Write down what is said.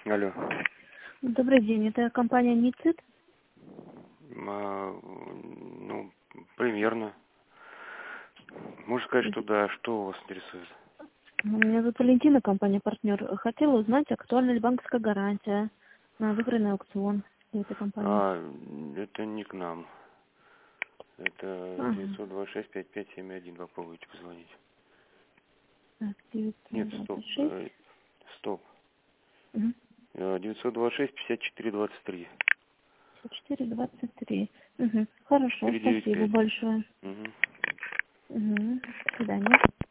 Алло. Добрый день, это компания МИЦИТ? Ну, примерно. Можно сказать, что да. Что вас интересует? Меня зовут Валентина, компания «Партнер». Хотела узнать, актуальна ли банковская гарантия на выигранный аукцион для этой компании. Это не к нам. Это Ага. 926-5571. Попробуйте позвонить. Так, Нет, стоп. 926. Стоп. Угу. 926-54-23. 423. Угу. Хорошо, спасибо 495. большое. Угу. Угу. До свидания.